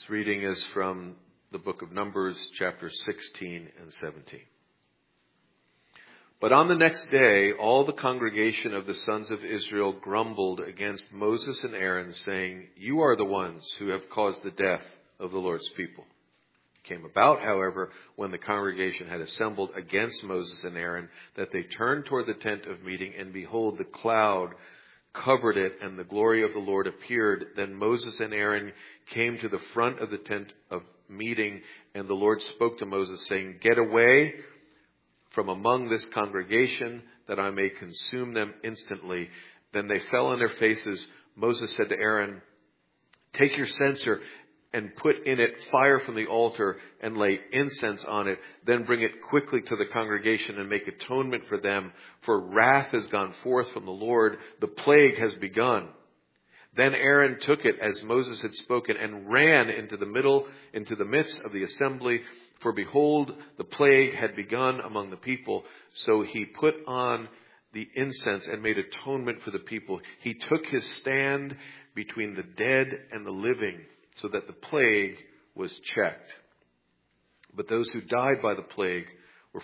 This reading is from the book of Numbers, chapters 16 and 17. But on the next day, all the congregation of the sons of Israel grumbled against Moses and Aaron, saying, "You are the ones who have caused the death of the Lord's people." It came about, however, when the congregation had assembled against Moses and Aaron, that they turned toward the tent of meeting, and behold, the cloud covered it, and the glory of the Lord appeared. Then Moses and Aaron came to the front of the tent of meeting, and the Lord spoke to Moses, saying, "Get away from among this congregation, that I may consume them instantly." Then they fell on their faces. Moses said to Aaron, "Take your censer and put in it fire from the altar and lay incense on it. Then bring it quickly to the congregation and make atonement for them. For wrath has gone forth from the Lord. The plague has begun." Then Aaron took it as Moses had spoken and ran into the midst of the assembly. For behold, the plague had begun among the people. So he put on the incense and made atonement for the people. He took his stand between the dead and the living, so that the plague was checked. But those who died by the plague were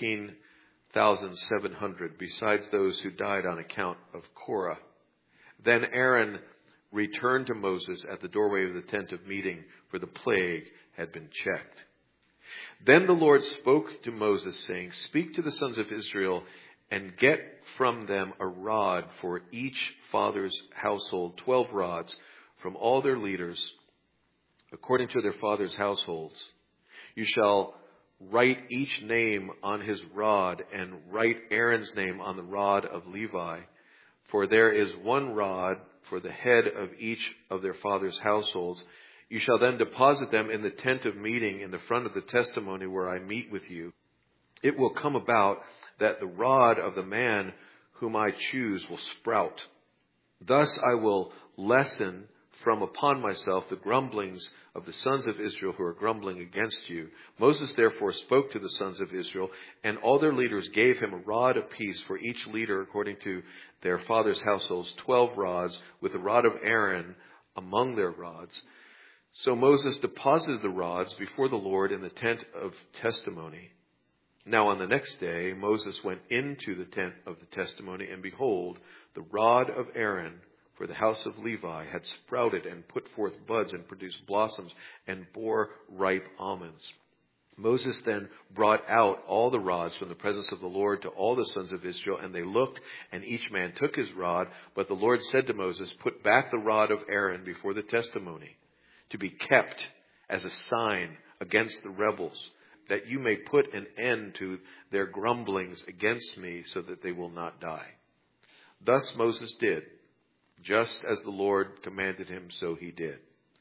14,700, besides those who died on account of Korah. Then Aaron returned to Moses at the doorway of the tent of meeting, for the plague had been checked. Then the Lord spoke to Moses, saying, "Speak to the sons of Israel and get from them a rod for each father's household, 12 rods from all their leaders, according to their fathers' households. You shall write each name on his rod, and write Aaron's name on the rod of Levi. For there is one rod for the head of each of their fathers' households. You shall then deposit them in the tent of meeting in the front of the testimony where I meet with you. It will come about that the rod of the man whom I choose will sprout. Thus I will lessen from upon myself the grumblings of the sons of Israel who are grumbling against you." Moses therefore spoke to the sons of Israel, and all their leaders gave him a rod apiece for each leader according to their fathers' households, 12 rods, with the rod of Aaron among their rods. So Moses deposited the rods before the Lord in the tent of testimony. Now on the next day, Moses went into the tent of the testimony, and behold, the rod of Aaron for the house of Levi had sprouted and put forth buds and produced blossoms and bore ripe almonds. Moses then brought out all the rods from the presence of the Lord to all the sons of Israel, and they looked, and each man took his rod. But the Lord said to Moses, "Put back the rod of Aaron before the testimony, to be kept as a sign against the rebels, that you may put an end to their grumblings against me, so that they will not die." Thus Moses did. Just as the Lord commanded him, so he did.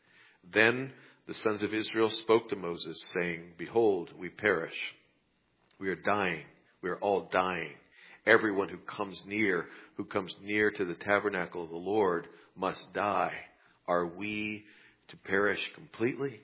Then the sons of Israel spoke to Moses, saying, "Behold, we perish. We are dying. We are all dying. Everyone who comes near to the tabernacle of the Lord must die. Are we to perish completely?"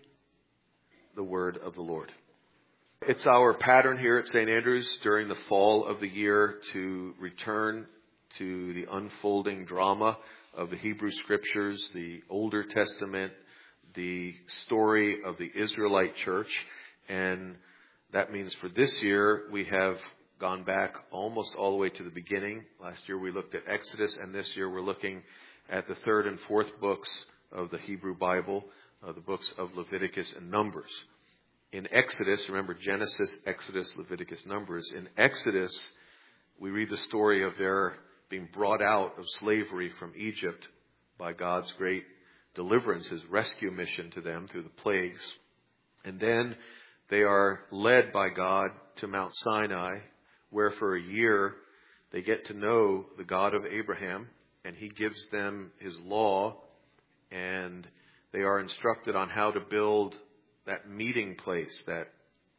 The word of the Lord. It's our pattern here at St. Andrews during the fall of the year to return to the unfolding drama of the Hebrew Scriptures, the Older Testament, the story of the Israelite church. And that means for this year, we have gone back almost all the way to the beginning. Last year we looked at Exodus, and this year we're looking at the third and fourth books of the Hebrew Bible, the books of Leviticus and Numbers. In Exodus, remember Genesis, Exodus, Leviticus, Numbers. In Exodus, we read the story of their being brought out of slavery from Egypt by God's great deliverance, his rescue mission to them through the plagues. And then they are led by God to Mount Sinai, where for a year they get to know the God of Abraham, and he gives them his law, and they are instructed on how to build that meeting place, that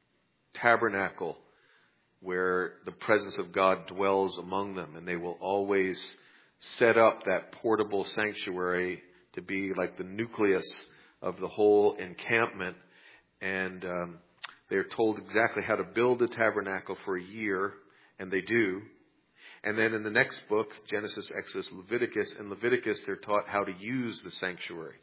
tabernacle where the presence of God dwells among them. And they will always set up that portable sanctuary to be like the nucleus of the whole encampment. And they're told exactly how to build the tabernacle for a year, and they do. And then in the next book, Genesis, Exodus, Leviticus, in Leviticus they're taught how to use the sanctuary.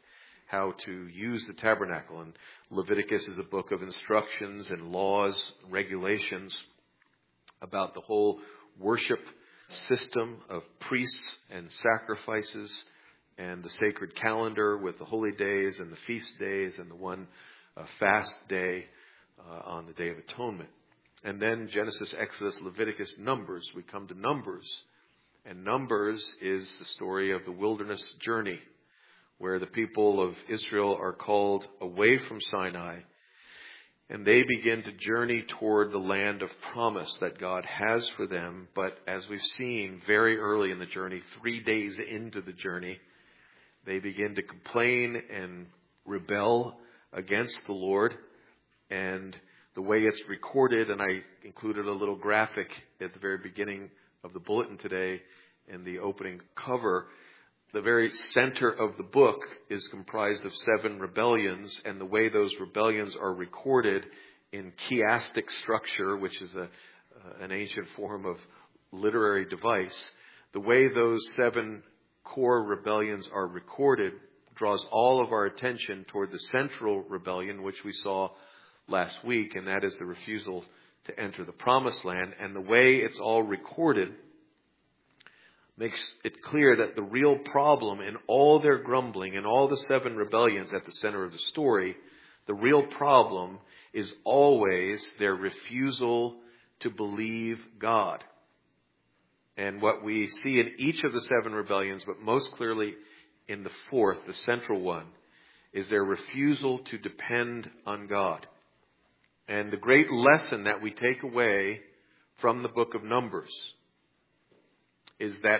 how to use the tabernacle. And Leviticus is a book of instructions and laws, regulations about the whole worship system of priests and sacrifices and the sacred calendar with the holy days and the feast days and the one fast day on the Day of Atonement. And then Genesis, Exodus, Leviticus, Numbers. We come to Numbers. And Numbers is the story of the wilderness journey, where the people of Israel are called away from Sinai, and they begin to journey toward the land of promise that God has for them. But as we've seen very early in the journey, 3 days into the journey, they begin to complain and rebel against the Lord. And the way it's recorded, and I included a little graphic at the very beginning of the bulletin today in the opening cover, the very center of the book is comprised of 7 rebellions, and the way those rebellions are recorded in chiastic structure, which is an ancient form of literary device, the way those 7 core rebellions are recorded draws all of our attention toward the central rebellion, which we saw last week, and that is the refusal to enter the promised land. And the way it's all recorded makes it clear that the real problem in all their grumbling, in all the 7 rebellions at the center of the story, the real problem is always their refusal to believe God. And what we see in each of the 7 rebellions, but most clearly in the 4th, the central one, is their refusal to depend on God. And the great lesson that we take away from the book of Numbers is that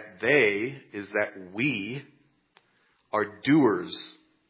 we are doers,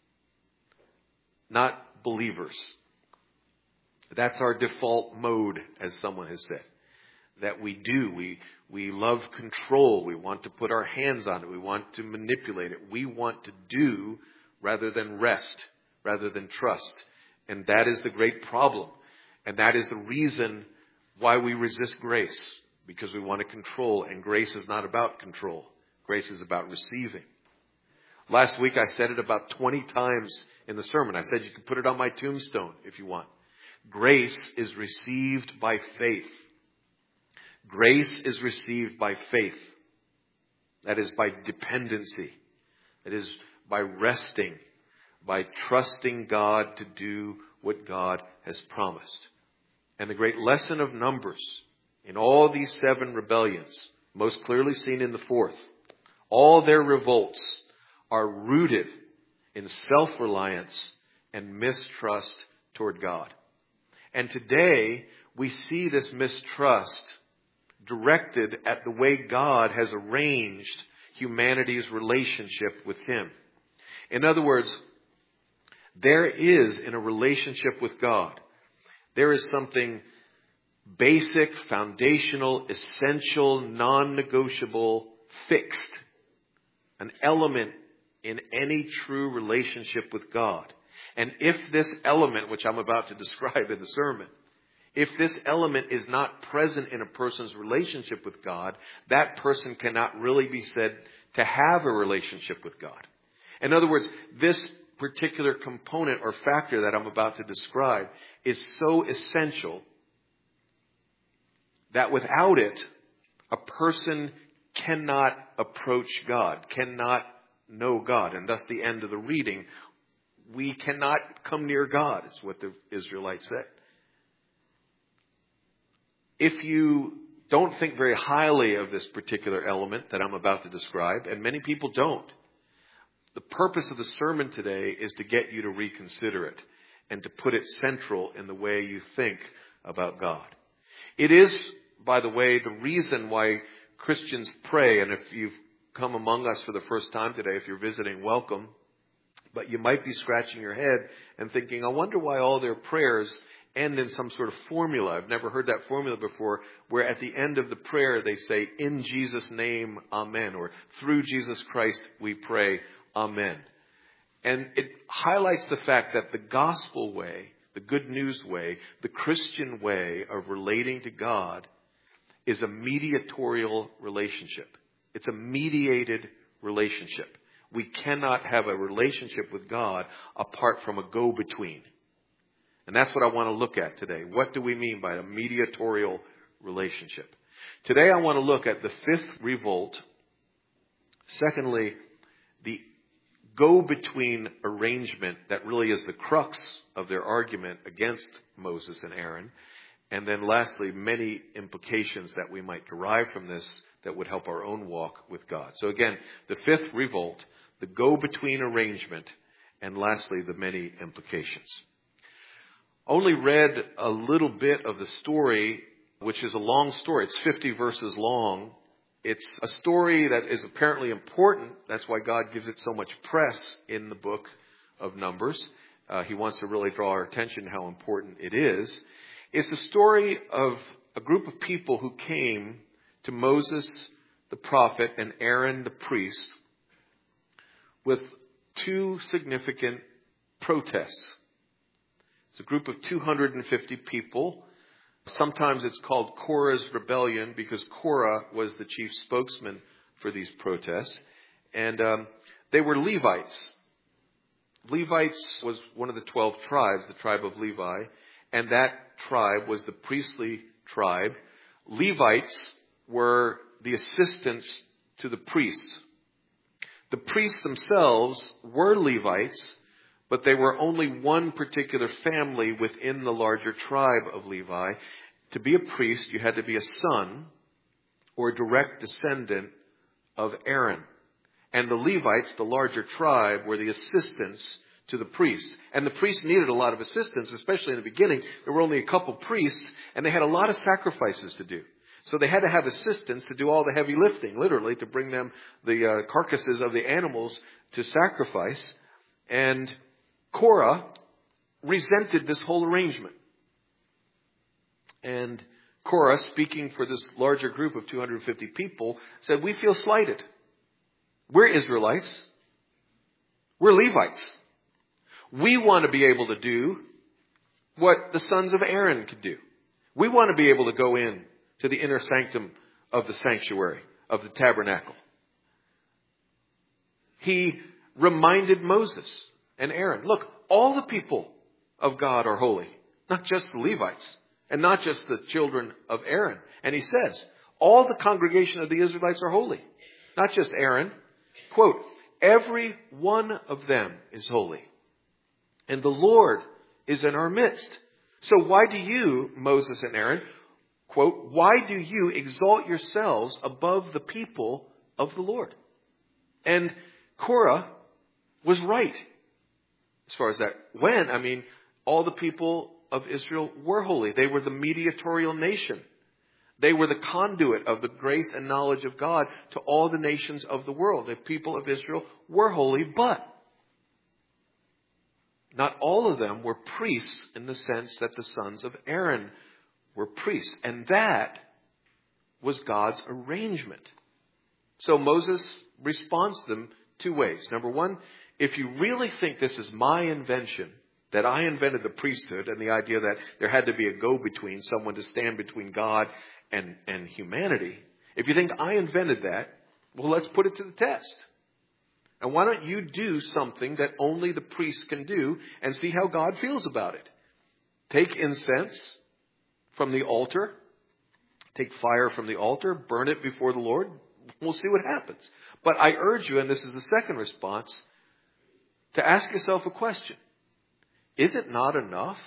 not believers. That's our default mode, as someone has said. That we do. We love control. We want to put our hands on it. We want to manipulate it. We want to do rather than rest, rather than trust. And that is the great problem. And that is the reason why we resist grace. Because we want to control, and grace is not about control. Grace is about receiving. Last week I said it about 20 times in the sermon. I said you can put it on my tombstone if you want. Grace is received by faith. Grace is received by faith. That is by dependency. That is by resting, by trusting God to do what God has promised. And the great lesson of Numbers in all these 7 rebellions, most clearly seen in the 4th, all their revolts are rooted in self-reliance and mistrust toward God. And today, we see this mistrust directed at the way God has arranged humanity's relationship with Him. In other words, there is, in a relationship with God, there is something basic, foundational, essential, non-negotiable, fixed. An element in any true relationship with God. And if this element, which I'm about to describe in the sermon, if this element is not present in a person's relationship with God, that person cannot really be said to have a relationship with God. In other words, this particular component or factor that I'm about to describe is so essential that without it, a person cannot approach God, cannot know God. And thus the end of the reading, we cannot come near God, is what the Israelites said. If you don't think very highly of this particular element that I'm about to describe, and many people don't, the purpose of the sermon today is to get you to reconsider it and to put it central in the way you think about God. It is, by the way, the reason why Christians pray. And if you've come among us for the first time today, if you're visiting, welcome. But you might be scratching your head and thinking, I wonder why all their prayers end in some sort of formula. I've never heard that formula before, where at the end of the prayer they say, in Jesus' name, amen, or through Jesus Christ we pray, amen. And it highlights the fact that the gospel way, the good news way, the Christian way of relating to God is a mediatorial relationship. It's a mediated relationship. We cannot have a relationship with God apart from a go-between. And that's what I want to look at today. What do we mean by a mediatorial relationship? Today I want to look at the fifth revolt. Secondly, the go-between arrangement that really is the crux of their argument against Moses and Aaron. And then lastly, many implications that we might derive from this that would help our own walk with God. So again, the fifth revolt, the go-between arrangement, and lastly, the many implications. Only read a little bit of the story, which is a long story. It's 50 verses long. It's a story that is apparently important. That's why God gives it so much press in the book of Numbers. He wants to really draw our attention to how important it is. It's the story of a group of people who came to Moses, the prophet, and Aaron, the priest, with two significant protests. It's a group of 250 people. Sometimes it's called Korah's rebellion because Korah was the chief spokesman for these protests. And they were Levites. Levites was one of the 12 tribes, the tribe of Levi. And that tribe was the priestly tribe. Levites were the assistants to the priests. The priests themselves were Levites, but they were only one particular family within the larger tribe of Levi. To be a priest, you had to be a son or a direct descendant of Aaron. And the Levites, the larger tribe, were the assistants to the priests. And the priests needed a lot of assistance, especially in the beginning. There were only a couple priests, and they had a lot of sacrifices to do. So they had to have assistants to do all the heavy lifting, literally, to bring them the carcasses of the animals to sacrifice. And Korah resented this whole arrangement. And Korah, speaking for this larger group of 250 people, said, "We feel slighted. We're Israelites. We're Levites. We want to be able to do what the sons of Aaron could do. We want to be able to go in to the inner sanctum of the sanctuary, of the tabernacle." He reminded Moses and Aaron, look, all the people of God are holy, not just the Levites and not just the children of Aaron. And he says, all the congregation of the Israelites are holy, not just Aaron. Quote, "Every one of them is holy, and the Lord is in our midst. So why do you, Moses and Aaron," quote, "why do you exalt yourselves above the people of the Lord?" And Korah was right as far as that went. I mean, all the people of Israel were holy. They were the mediatorial nation. They were the conduit of the grace and knowledge of God to all the nations of the world. The people of Israel were holy, but not all of them were priests in the sense that the sons of Aaron were priests. And that was God's arrangement. So Moses responds to them two ways. Number one, if you really think this is my invention, that I invented the priesthood and the idea that there had to be a go-between, someone to stand between God and humanity, if you think I invented that, well, let's put it to the test. And why don't you do something that only the priests can do and see how God feels about it? Take incense from the altar, take fire from the altar, burn it before the Lord. We'll see what happens. But I urge you, and this is the second response, to ask yourself a question. Is it not enough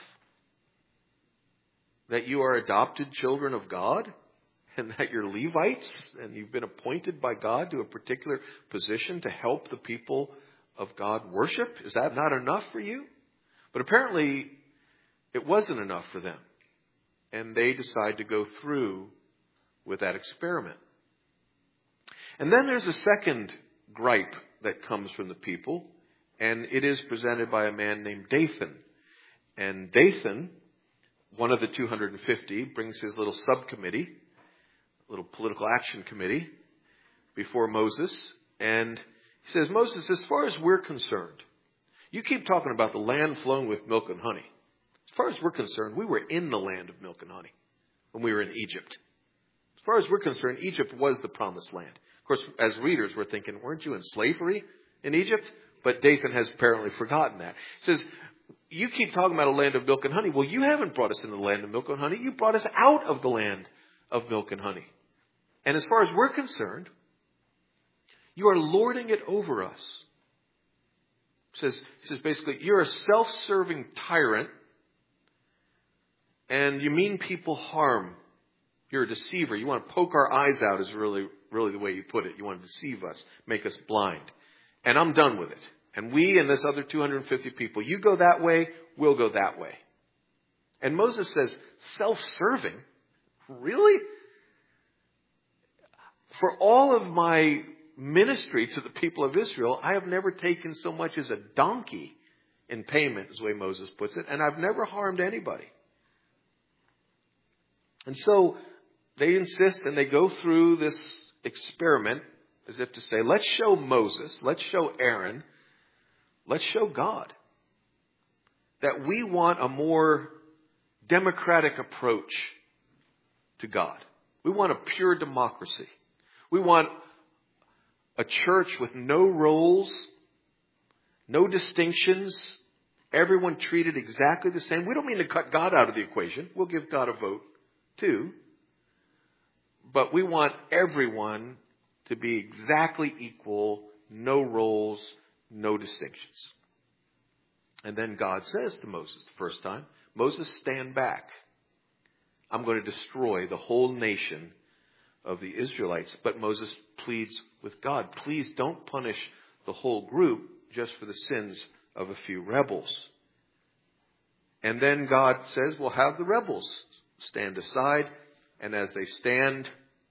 that you are adopted children of God and that you're Levites and you've been appointed by God to a particular position to help the people of God worship? Is that not enough for you? But apparently it wasn't enough for them. And they decide to go through with that experiment. And then there's a second gripe that comes from the people, and it is presented by a man named Dathan. And Dathan, one of the 250, brings his little subcommittee, little political action committee, before Moses. And he says, "Moses, as far as we're concerned, you keep talking about the land flowing with milk and honey. As far as we're concerned, we were in the land of milk and honey when we were in Egypt. As far as we're concerned, Egypt was the promised land." Of course, as readers, we're thinking, weren't you in slavery in Egypt? But Dathan has apparently forgotten that. He says, you keep talking about a land of milk and honey. Well, you haven't brought us into the land of milk and honey. You brought us out of the land of milk and honey. And as far as we're concerned, you are lording it over us. He says basically, you're a self-serving tyrant, and you mean people harm. You're a deceiver. You want to poke our eyes out is really the way you put it. You want to deceive us, make us blind. And I'm done with it. And we and this other 250 people, you go that way, we'll go that way. And Moses says, self-serving? Really? For all of my ministry to the people of Israel, I have never taken so much as a donkey in payment, is the way Moses puts it, and I've never harmed anybody. And so they insist and they go through this experiment as if to say, let's show Moses, let's show Aaron, let's show God that we want a more democratic approach to God. We want a pure democracy. We want a church with no roles, no distinctions, everyone treated exactly the same. We don't mean to cut God out of the equation. We'll give God a vote too. But we want everyone to be exactly equal, no roles, no distinctions. And then God says to Moses the first time, Moses, stand back. I'm going to destroy the whole nation of the Israelites. But Moses pleads with God, please don't punish the whole group just for the sins of a few rebels. And then God says, well, have the rebels stand aside. And as they stand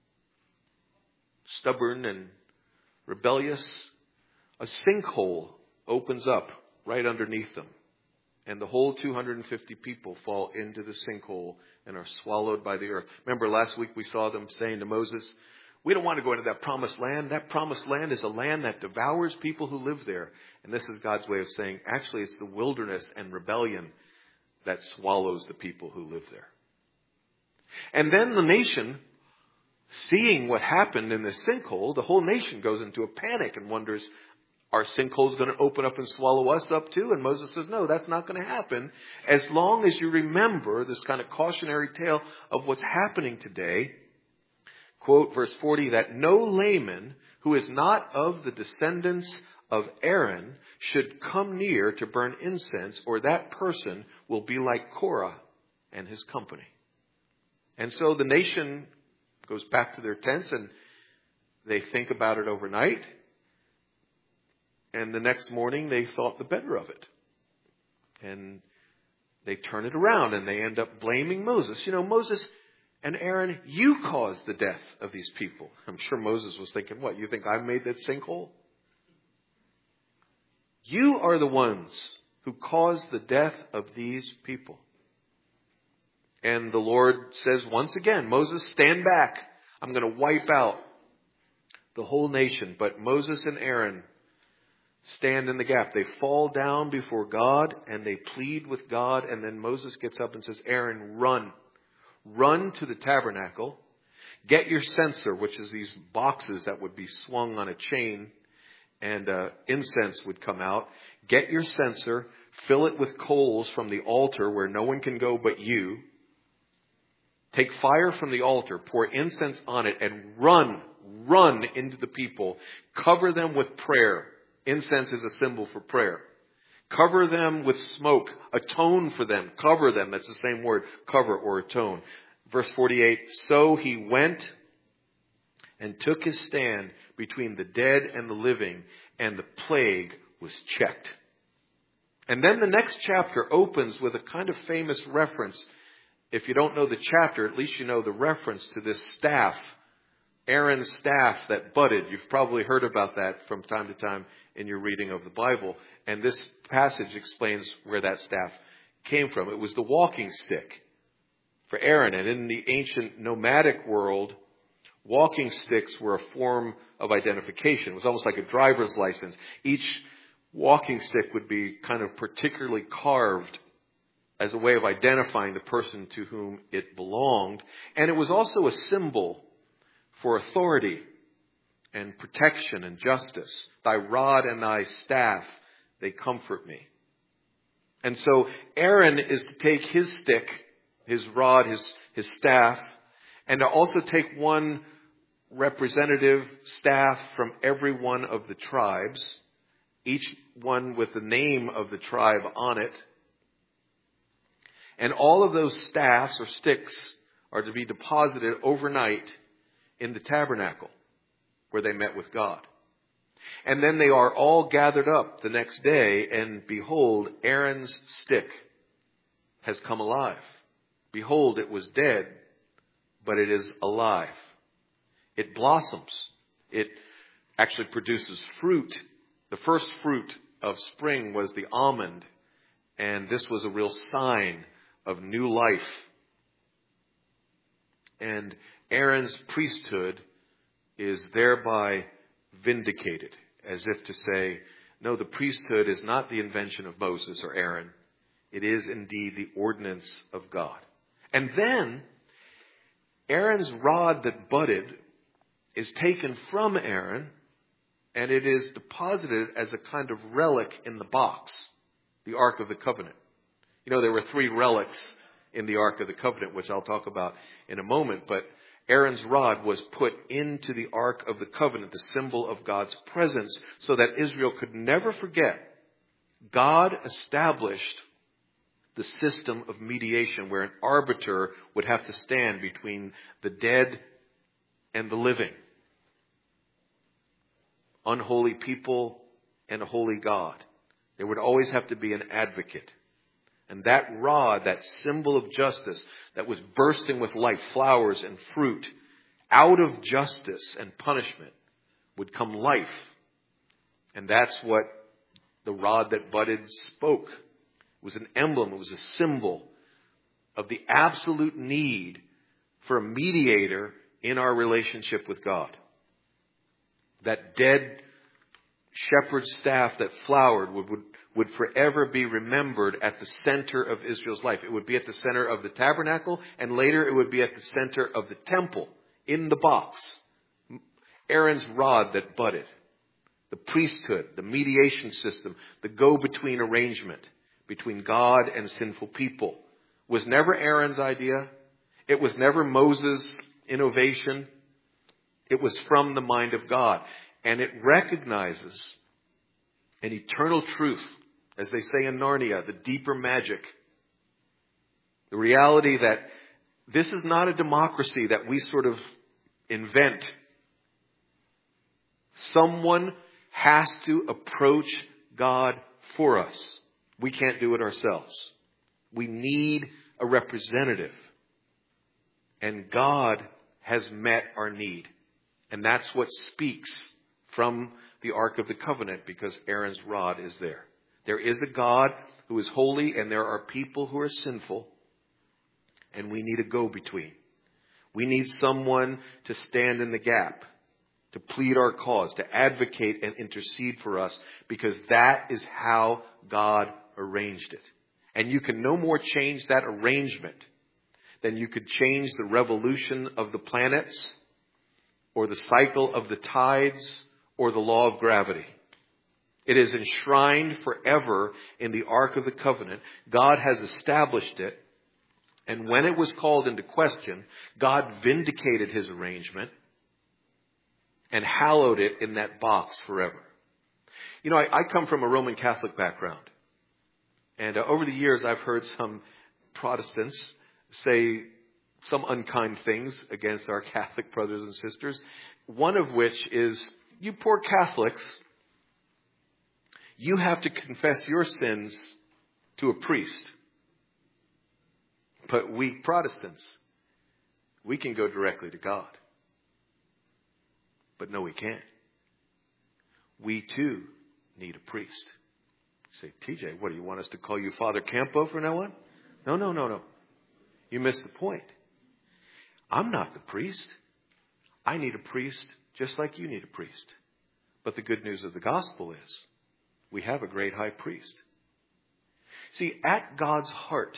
stubborn and rebellious, a sinkhole opens up right underneath them. And the whole 250 people fall into the sinkhole and are swallowed by the earth. Remember last week we saw them saying to Moses, we don't want to go into that promised land. That promised land is a land that devours people who live there. And this is God's way of saying, actually, it's the wilderness and rebellion that swallows the people who live there. And then the nation, seeing what happened in this sinkhole, the whole nation goes into a panic and wonders, are sinkholes going to open up and swallow us up too? And Moses says, no, that's not going to happen. As long as you remember this kind of cautionary tale of what's happening today. Quote, verse 40, that no layman who is not of the descendants of Aaron should come near to burn incense, or that person will be like Korah and his company. And so the nation goes back to their tents and they think about it overnight. And the next morning they thought the better of it. And they turn it around and they end up blaming Moses. You know, Moses and Aaron, you caused the death of these people. I'm sure Moses was thinking, what, you think I made that sinkhole? You are the ones who caused the death of these people. And the Lord says once again, Moses, stand back. I'm going to wipe out the whole nation. But Moses and Aaron stand in the gap. They fall down before God and they plead with God. And then Moses gets up and says, Aaron, run. Run to the tabernacle. Get your censer, which is these boxes that would be swung on a chain, and incense would come out. Get your censer. Fill it with coals from the altar where no one can go but you. Take fire from the altar, pour incense on it, and run into the people. Cover them with prayer. Incense is a symbol for prayer. Cover them with smoke. Atone for them. Cover them. That's the same word, cover or atone. Verse 48, so he went and took his stand between the dead and the living, and the plague was checked. And then the next chapter opens with a kind of famous reference. If you don't know the chapter, at least you know the reference to this staff, Aaron's staff that budded. You've probably heard about that from time to time in your reading of the Bible. And this passage explains where that staff came from. It was the walking stick for Aaron. And in the ancient nomadic world, walking sticks were a form of identification. It was almost like a driver's license. Each walking stick would be kind of particularly carved as a way of identifying the person to whom it belonged. And it was also a symbol for authority. and protection and justice. Thy rod and thy staff, they comfort me. And so Aaron is to take his stick, his rod, his staff, and to also take one representative staff from every one of the tribes, each one with the name of the tribe on it. And all of those staffs or sticks are to be deposited overnight in the tabernacle where they met with God. And then they are all gathered up the next day, and behold, Aaron's stick has come alive. Behold, it was dead, but it is alive. It blossoms. It actually produces fruit. The first fruit of spring was the almond, and this was a real sign of new life. And Aaron's priesthood is thereby vindicated, as if to say, no, the priesthood is not the invention of Moses or Aaron. It is indeed the ordinance of God. And then Aaron's rod that budded is taken from Aaron, and it is deposited as a kind of relic in the box, the Ark of the Covenant. You know, there were 3 relics in the Ark of the Covenant, which I'll talk about in a moment, but Aaron's rod was put into the Ark of the Covenant, the symbol of God's presence, so that Israel could never forget God established the system of mediation where an arbiter would have to stand between the dead and the living, unholy people and a holy God. There would always have to be an advocate. And that rod, that symbol of justice that was bursting with life, flowers and fruit, out of justice and punishment would come life. And that's what the rod that budded spoke. It was an emblem, it was a symbol of the absolute need for a mediator in our relationship with God. That dead shepherd's staff that flowered would forever be remembered at the center of Israel's life. It would be at the center of the tabernacle, and later it would be at the center of the temple, in the box. Aaron's rod that budded. The priesthood, the mediation system, the go-between arrangement between God and sinful people was never Aaron's idea. It was never Moses' innovation. It was from the mind of God. And it recognizes an eternal truth, as they say in Narnia, the deeper magic. The reality that this is not a democracy that we sort of invent. Someone has to approach God for us. We can't do it ourselves. We need a representative. And God has met our need. And that's what speaks from the Ark of the Covenant, because Aaron's rod is there. There is a God who is holy, and there are people who are sinful, and we need a go-between. We need someone to stand in the gap, to plead our cause, to advocate and intercede for us, because that is how God arranged it. And you can no more change that arrangement than you could change the revolution of the planets, or the cycle of the tides, or the law of gravity. It is enshrined forever in the Ark of the Covenant. God has established it. And when it was called into question, God vindicated his arrangement and hallowed it in that box forever. You know, I come from a Roman Catholic background. And over the years, I've heard some Protestants say some unkind things against our Catholic brothers and sisters. One of which is, you poor Catholics, you have to confess your sins to a priest. But we Protestants, we can go directly to God. But no, we can't. We too need a priest. You say, TJ, what do you want us to call you Father Campo from now on? No. You missed the point. I'm not the priest. I need a priest just like you need a priest. But the good news of the gospel is we have a great high priest. See, at God's heart,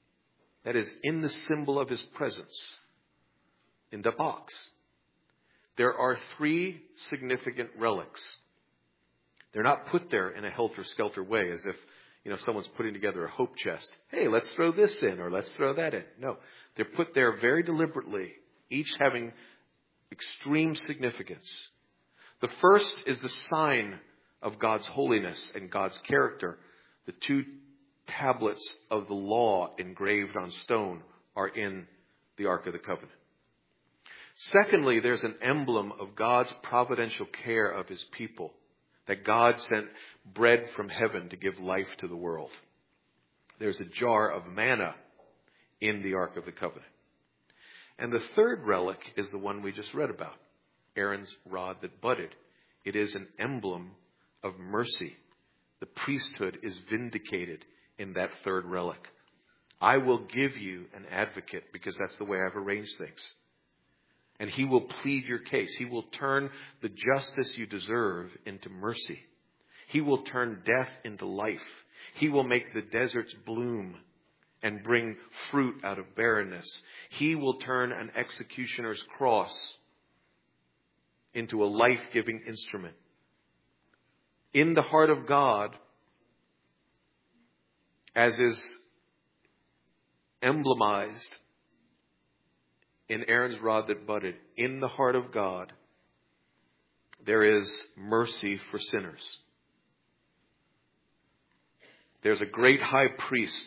that is in the symbol of his presence, in the box, there are 3 significant relics. They're not put there in a helter-skelter way as if, someone's putting together a hope chest. Hey, let's throw this in or let's throw that in. No, they're put there very deliberately, each having extreme significance. The first is the sign of God's holiness and God's character. The 2 tablets of the law engraved on stone are in the Ark of the Covenant. Secondly, there's an emblem of God's providential care of his people, that God sent bread from heaven to give life to the world. There's a jar of manna in the Ark of the Covenant. And the third relic is the one we just read about, Aaron's rod that budded. It is an emblem of mercy. The priesthood is vindicated in that third relic. I will give you an advocate because that's the way I've arranged things. And he will plead your case. He will turn the justice you deserve into mercy. He will turn death into life. He will make the deserts bloom and bring fruit out of barrenness. He will turn an executioner's cross into a life-giving instrument. In the heart of God, as is emblemized in Aaron's rod that budded, in the heart of God, there is mercy for sinners. There's a great high priest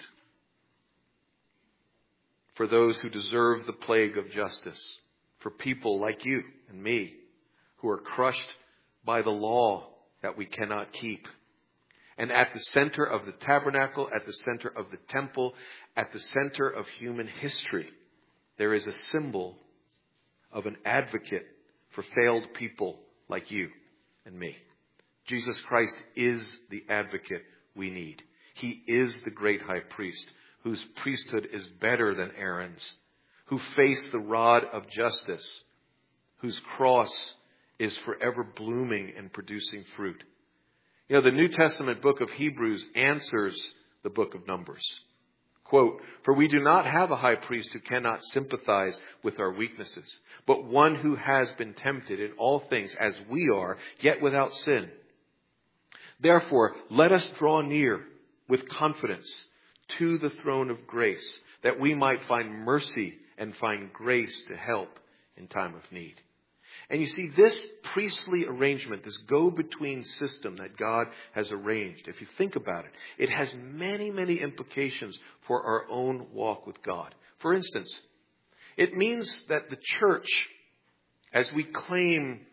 for those who deserve the plague of justice, for people like you and me who are crushed by the law that we cannot keep. And at the center of the tabernacle, at the center of the temple, at the center of human history, there is a symbol of an advocate for failed people like you and me. Jesus Christ is the advocate we need. He is the great high priest whose priesthood is better than Aaron's, who faced the rod of justice, whose cross is forever blooming and producing fruit. The New Testament book of Hebrews answers the book of Numbers. Quote, "For we do not have a high priest who cannot sympathize with our weaknesses, but one who has been tempted in all things as we are, yet without sin. Therefore, let us draw near with confidence to the throne of grace, that we might find mercy and find grace to help in time of need." And you see, this priestly arrangement, this go-between system that God has arranged, if you think about it, it has many, many implications for our own walk with God. For instance, it means that the church, as we claim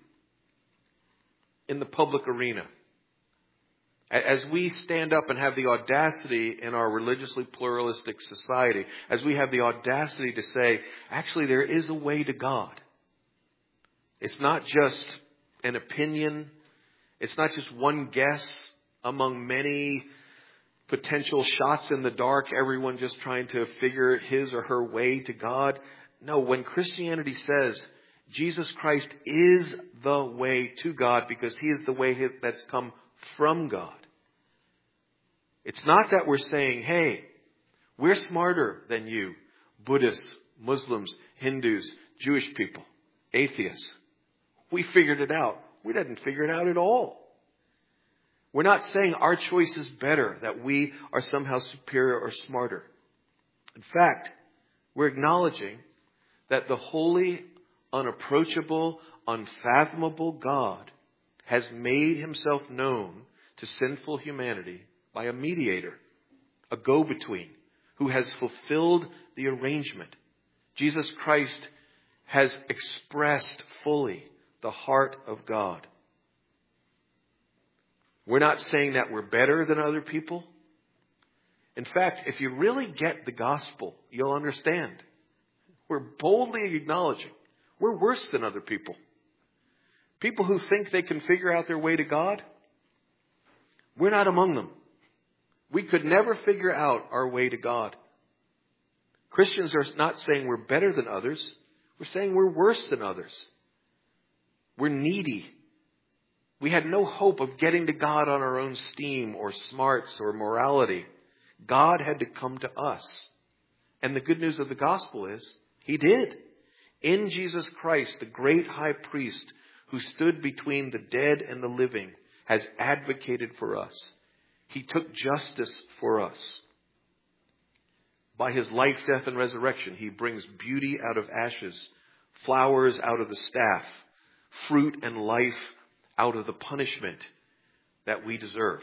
in the public arena, as we stand up and have the audacity in our religiously pluralistic society, as we have the audacity to say, actually, there is a way to God. It's not just an opinion. It's not just one guess among many potential shots in the dark, everyone just trying to figure his or her way to God. No, when Christianity says Jesus Christ is the way to God because he is the way that's come from God, it's not that we're saying, hey, we're smarter than you, Buddhists, Muslims, Hindus, Jewish people, atheists. We figured it out. We didn't figure it out at all. We're not saying our choice is better, that we are somehow superior or smarter. In fact, we're acknowledging that the holy, unapproachable, unfathomable God has made himself known to sinful humanity by a mediator, a go-between, who has fulfilled the arrangement. Jesus Christ has expressed fully the heart of God. We're not saying that we're better than other people. In fact, if you really get the gospel, you'll understand. We're boldly acknowledging we're worse than other people. People who think they can figure out their way to God, we're not among them. We could never figure out our way to God. Christians are not saying we're better than others. We're saying we're worse than others. We're needy. We had no hope of getting to God on our own steam or smarts or morality. God had to come to us. And the good news of the gospel is he did. In Jesus Christ, the great high priest who stood between the dead and the living has advocated for us. He took justice for us. By his life, death, and resurrection, he brings beauty out of ashes, flowers out of the staff, fruit and life out of the punishment that we deserve.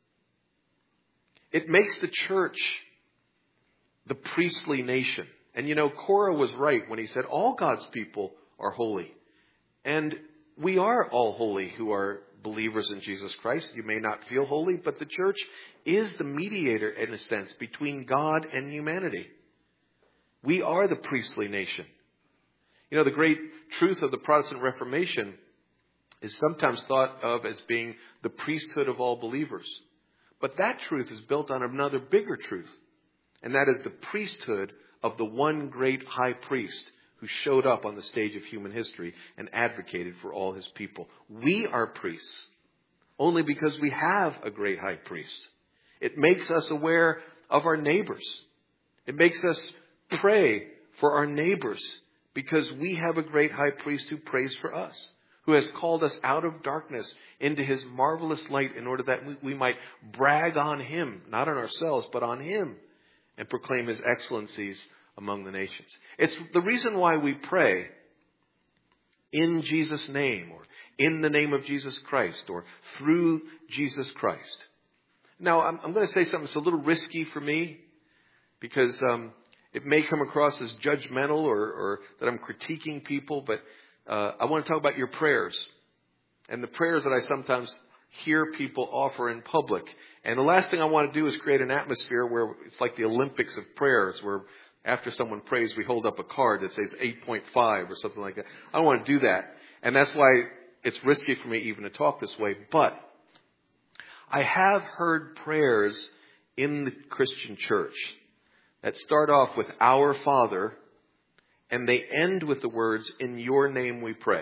It makes the church the priestly nation. And Korah was right when he said all God's people are holy. And we are all holy who are believers in Jesus Christ. You may not feel holy, but the church is the mediator, in a sense, between God and humanity. We are the priestly nation. The great truth of the Protestant Reformation is sometimes thought of as being the priesthood of all believers. But that truth is built on another bigger truth, and that is the priesthood of the one great high priest who showed up on the stage of human history and advocated for all his people. We are priests only because we have a great high priest. It makes us aware of our neighbors. It makes us pray for our neighbors because we have a great high priest who prays for us, who has called us out of darkness into his marvelous light in order that we might brag on him, not on ourselves, but on him, and proclaim his excellencies among the nations. It's the reason why we pray in Jesus' name, or in the name of Jesus Christ, or through Jesus Christ. Now, I'm going to say something that's a little risky for me, because it may come across as judgmental or that I'm critiquing people, but I want to talk about your prayers and the prayers that I sometimes hear people offer in public. And the last thing I want to do is create an atmosphere where it's like the Olympics of prayers, where after someone prays, we hold up a card that says 8.5 or something like that. I don't want to do that. And that's why it's risky for me even to talk this way. But I have heard prayers in the Christian church that start off with Our Father, and they end with the words, in your name we pray.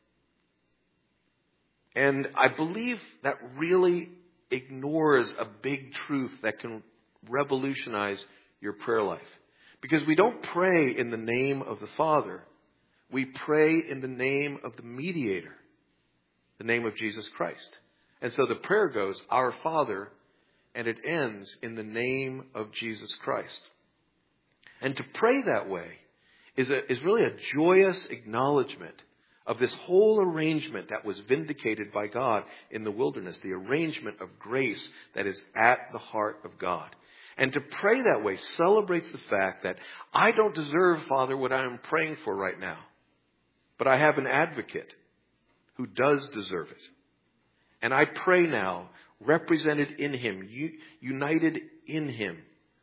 And I believe that really ignores a big truth that can revolutionize your prayer life. Because we don't pray in the name of the Father. We pray in the name of the mediator, the name of Jesus Christ. And so the prayer goes, Our Father, and it ends in the name of Jesus Christ. And to pray that way is really a joyous acknowledgement of this whole arrangement that was vindicated by God in the wilderness, the arrangement of grace that is at the heart of God. And to pray that way celebrates the fact that I don't deserve, Father, what I am praying for right now. But I have an advocate who does deserve it. And I pray now, represented in him, united in him,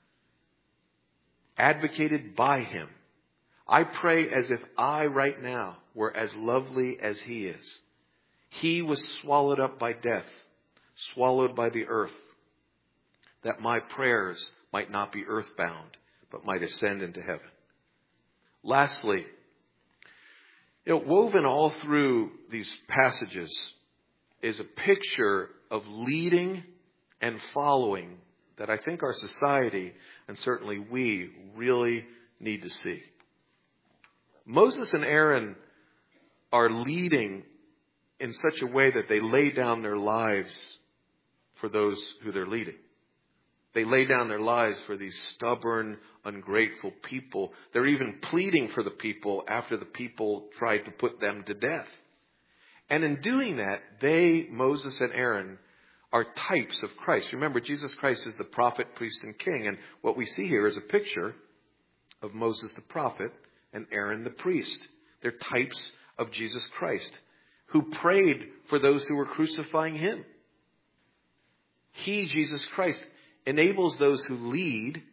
advocated by him. I pray as if I right now were as lovely as he is. He was swallowed up by death, swallowed by the earth, that my prayers might not be earthbound, but might ascend into heaven. Lastly, woven all through these passages is a picture of leading and following that I think our society, and certainly we, really need to see. Moses and Aaron are leading in such a way that they lay down their lives for those who they're leading. They lay down their lives for these stubborn, ungrateful people. They're even pleading for the people after the people tried to put them to death. And in doing that, Moses and Aaron, are types of Christ. Remember, Jesus Christ is the prophet, priest, and king. And what we see here is a picture of Moses the prophet and Aaron the priest. They're types of Jesus Christ, who prayed for those who were crucifying him. He, Jesus Christ, enables those who lead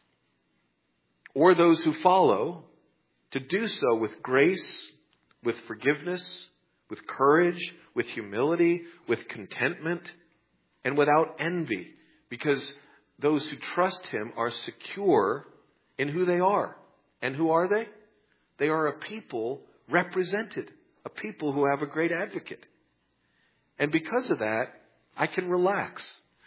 or those who follow to do so with grace, with forgiveness, with courage, with humility, with contentment, and without envy, because those who trust him are secure in who they are. And who are they? They are a people represented, a people who have a great advocate. And because of that, I can relax.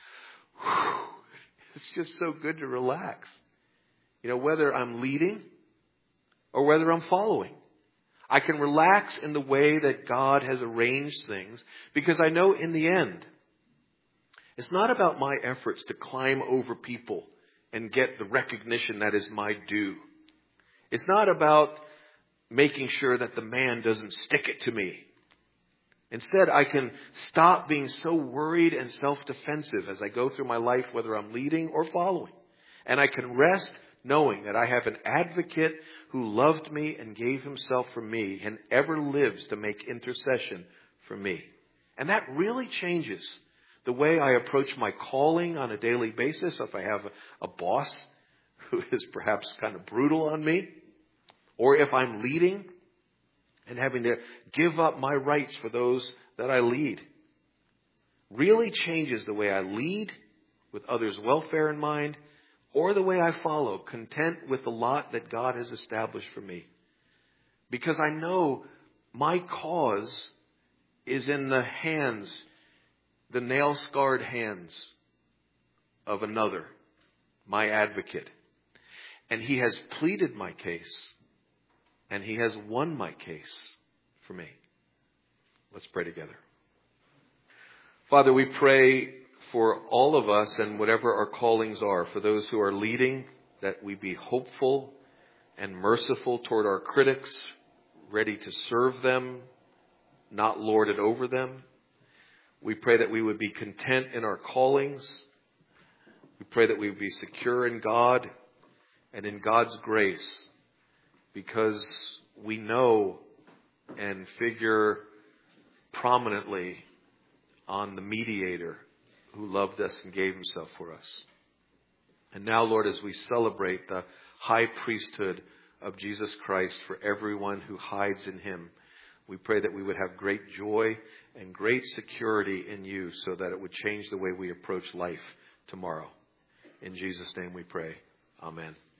It's just so good to relax. Whether I'm leading or whether I'm following. I can relax in the way that God has arranged things because I know in the end, it's not about my efforts to climb over people and get the recognition that is my due. It's not about making sure that the man doesn't stick it to me. Instead, I can stop being so worried and self-defensive as I go through my life, whether I'm leading or following. And I can rest knowing that I have an advocate who loved me and gave himself for me and ever lives to make intercession for me. And that really changes the way I approach my calling on a daily basis. If I have a boss who is perhaps kind of brutal on me, or if I'm leading and having to give up my rights for those that I lead, really changes the way I lead with others' welfare in mind, or the way I follow, content with the lot that God has established for me. Because I know my cause is in the hands, the nail-scarred hands of another, my advocate. And he has pleaded my case, and he has won my case for me. Let's pray together. Father, we pray for all of us and whatever our callings are, for those who are leading, that we be hopeful and merciful toward our critics, ready to serve them, not lord it over them. We pray that we would be content in our callings. We pray that we would be secure in God and in God's grace, because we know and figure prominently on the mediator who loved us and gave himself for us. And now, Lord, as we celebrate the high priesthood of Jesus Christ for everyone who hides in him, we pray that we would have great joy and great security in you, so that it would change the way we approach life tomorrow. In Jesus' name we pray. Amen.